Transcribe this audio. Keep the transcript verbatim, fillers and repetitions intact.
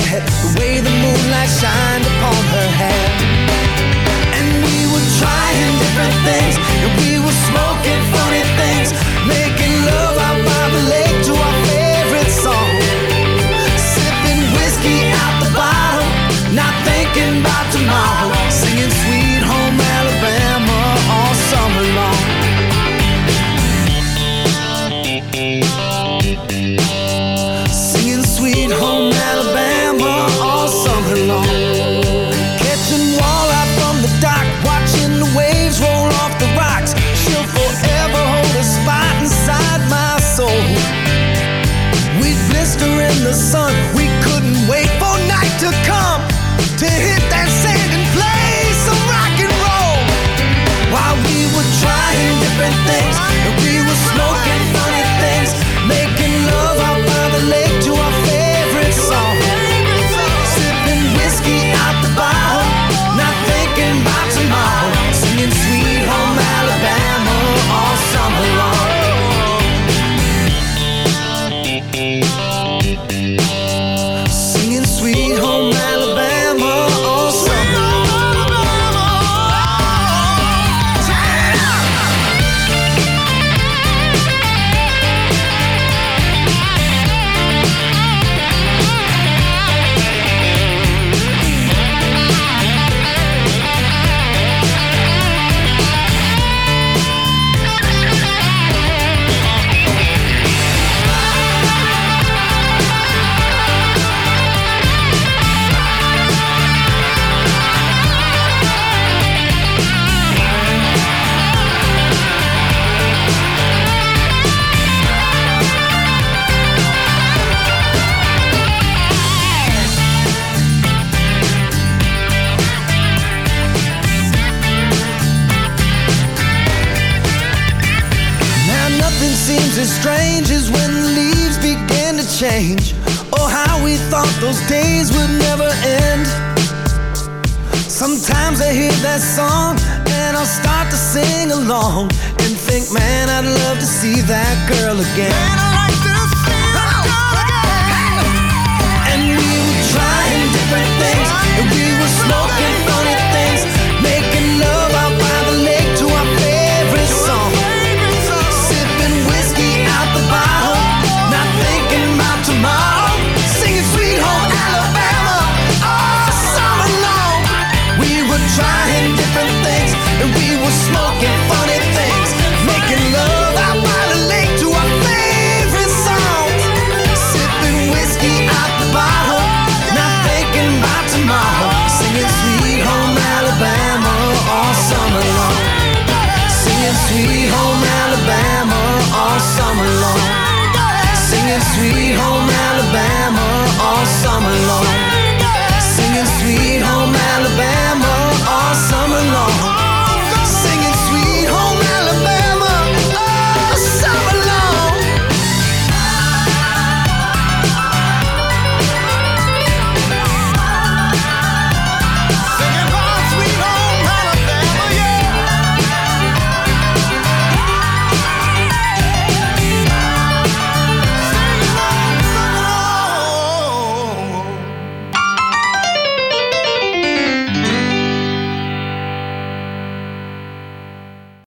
bed, the way the moonlight shined upon her hair. And we were trying different things, and we were smoking funny things, making love out by the lake to our favorite song, sipping whiskey out the bottle, not thinking about tomorrow, singing Sweet Home Alabama all summer long. Singing Sweet Home Alabama all summer long. Catching walleye from the dock, watching the waves roll off the rocks. She'll forever hold a spot inside my soul. We'd blister in the sun, we couldn't wait for night to come, to hit that sand and play some rock and roll. While we were trying different things, and we were smoking funny things, making love out by the lake to our favorite song, sipping whiskey out the bottle, not thinking about tomorrow, singing Sweet Home Alabama all summer long. Singing Sweet Home Alabama all summer long. Seems as strange as when the leaves began to change. Oh, how we thought those days would never end. Sometimes I hear that song and I'll start to sing along and think, man, I'd love to see that girl again.